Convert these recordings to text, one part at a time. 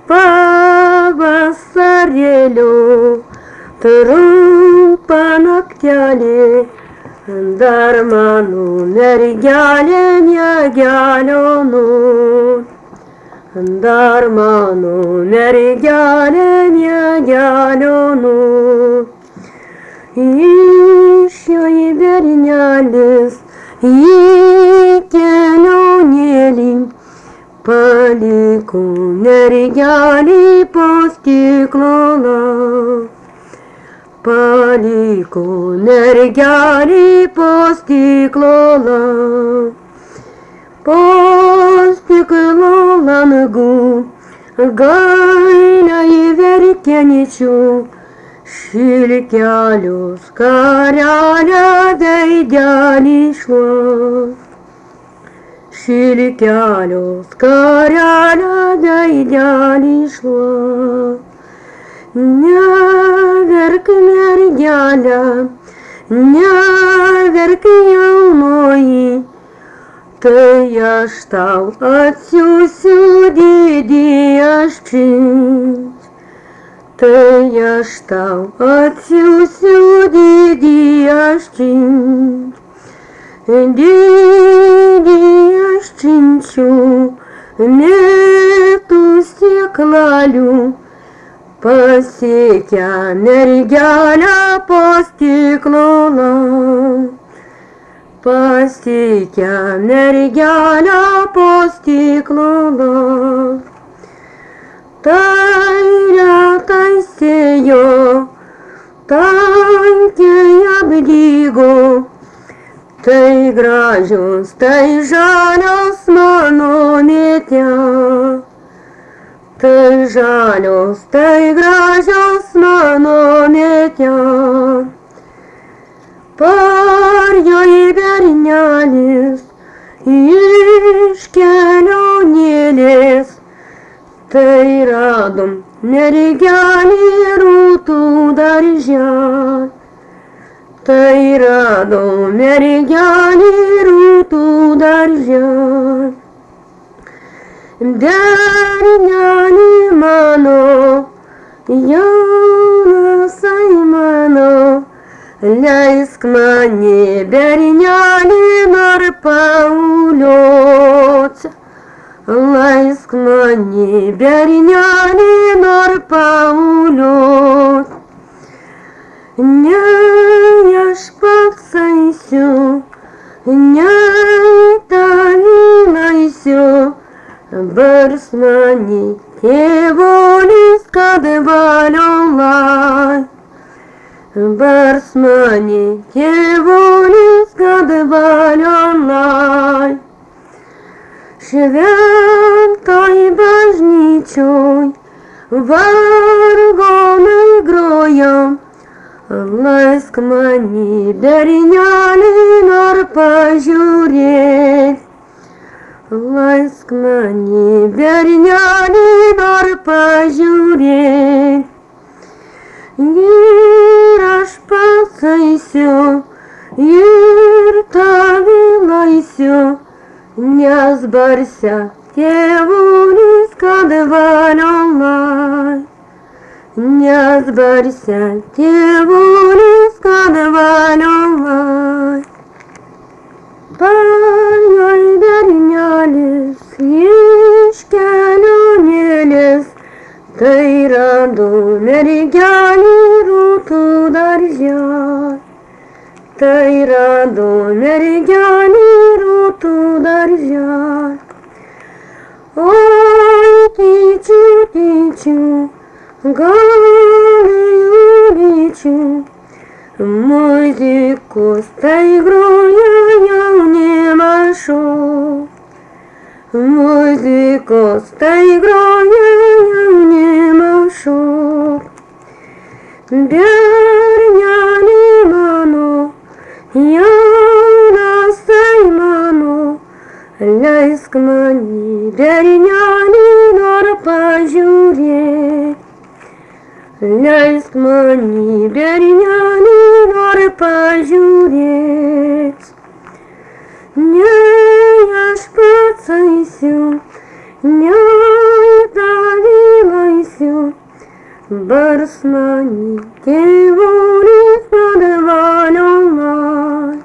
pavasarėliu, trumpą naktelį, dar mano mergelė negelionų, dar mano mergelė negelionų. Išėjo į bernelis, į kelionėlį, paliko mergelį po stiklo. Paliko mergelį po stiklo. Po stiklo langų gailiai verkiančių, šilkelio skarelę veidelį šluos. Šilkelio skarelę veidelį šluos. Neverk mergelė, neverk jaunoji, tai aš tau atsiųsiu didį aščint. Tai aš tau atsiųsiu didį aščint. Didį aščinčių metų sėklalių, pasiekę mergelę po stiklo. Pasiekę mergelę po stiklo. Tai retai sėjo, tankiai apdygo, tai gražios, tai žalios mano mėtė. Tai žalios, tai gražios mano mėtė. Parjo į bernelis iš kelionėlės, tai radom mergelį rūtų darže. Tai radom mergelį rūtų darže. Berneli mano, jaunasai mano, leisk mane berneli nor pauliot. Leisk mane berneli nor pauliot. Ne aš pats eisiu, ne tavį laisiu, bars mani tėvolis, kad valiolai. Bars mani tėvolis, kad valiolai. Šventoj bažnyčioj vargonai grojam, leisk mani berneli nor pažiūrėt. Leisk mani berneli nor pažiūrėt. Ir aš pats eisiu, ir tavį laisiu, nes barse tėvulis, kad valiolai. Nes barse tėvulis, kad valiolai. Parjo į bernelis iš kelionėlės, tai rado mergelį rūtų darže. Tai rado mergelį rūtų darže. Oi, tyčių, tyčių, galėjau lyčių, muzikos tai groja jaunimas šok. Muzikos tai groja jaunimas šok. Berneli mano, jaunasai mano, leisk mani berneli nor pažiūrėt. Leisk mani berneli nor pažiūrėt. Ne aš pats eisiu, ne tavį laisiu. Барсмани, кивуни складывали,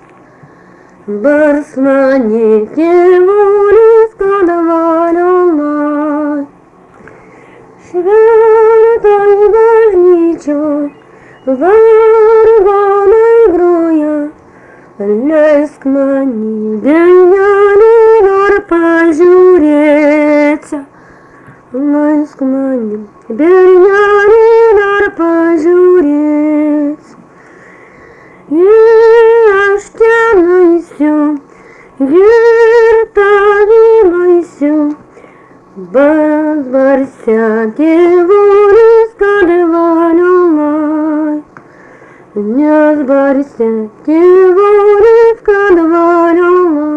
Барсмани, кивуни складывали, Świętej Barnicio, Wargonej Gruja, Leskmani, Deniani, Narpazurieca, Leskmani, Deniani, Narpazurieca. Яштянайся, вертавимайся, Базбарся, кивуни складывали, Не сбарься, кивуни складывали.